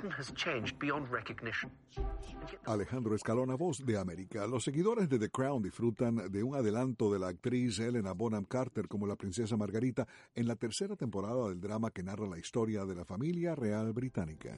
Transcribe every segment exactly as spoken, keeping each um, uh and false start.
Alejandro Escalona, Voz de América. Los seguidores de The Crown disfrutan de un adelanto de la actriz Helena Bonham Carter como la princesa Margarita en la tercera temporada del drama que narra la historia de la familia real británica.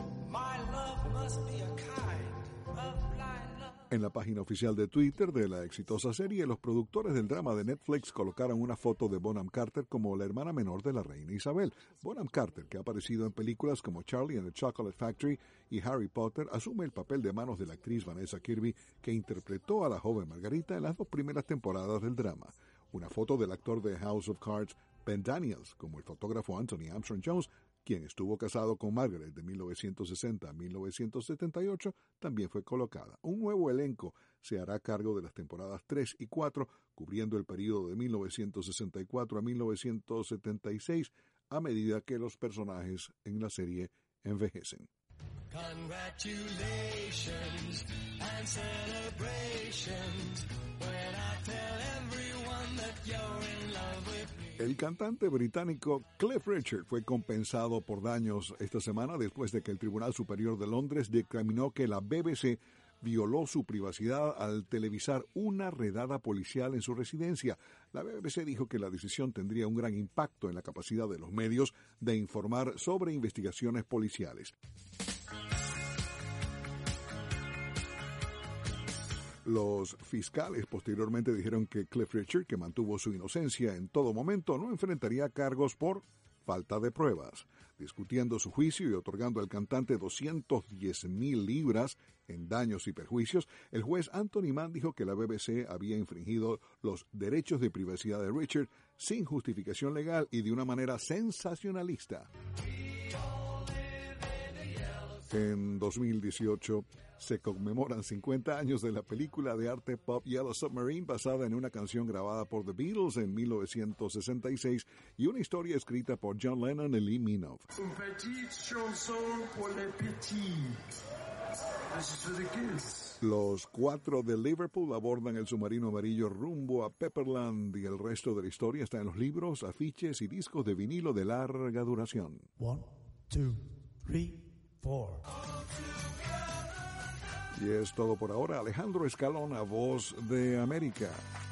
En la página oficial de Twitter de la exitosa serie, los productores del drama de Netflix colocaron una foto de Bonham Carter como la hermana menor de la reina Isabel. Bonham Carter, que ha aparecido en películas como Charlie and the Chocolate Factory y Harry Potter, asume el papel de manos de la actriz Vanessa Kirby, que interpretó a la joven Margarita en las dos primeras temporadas del drama. Una foto del actor de House of Cards, Ben Daniels, como el fotógrafo Anthony Armstrong Jones, quien estuvo casado con Margaret de mil novecientos sesenta a mil novecientos setenta y ocho, también fue colocada. Un nuevo elenco se hará cargo de las temporadas tres y cuatro, cubriendo el periodo de mil novecientos sesenta y cuatro a mil novecientos setenta y seis, a medida que los personajes en la serie envejecen. Congratulations and celebrations when I tell everyone that you're in love with me. El cantante británico Cliff Richard fue compensado por daños esta semana después de que el Tribunal Superior de Londres dictaminó que la B B C violó su privacidad al televisar una redada policial en su residencia. La B B C dijo que la decisión tendría un gran impacto en la capacidad de los medios de informar sobre investigaciones policiales. Los fiscales posteriormente dijeron que Cliff Richard, que mantuvo su inocencia en todo momento, no enfrentaría cargos por falta de pruebas. Discutiendo su juicio y otorgando al cantante doscientas diez mil libras en daños y perjuicios, el juez Anthony Mann dijo que la B B C había infringido los derechos de privacidad de Richard sin justificación legal y de una manera sensacionalista. En dos mil dieciocho se conmemoran cincuenta años de la película de arte pop Yellow Submarine, basada en una canción grabada por The Beatles en mil novecientos sesenta y seis y una historia escrita por John Lennon y Lee Minogue. Une petite chanson pour les petits. This is for the kids. Los cuatro de Liverpool abordan el submarino amarillo rumbo a Pepperland y el resto de la historia está en los libros, afiches y discos de vinilo de larga duración. One, two, three. Four. Y es todo por ahora. Alejandro Escalona, Voz de América.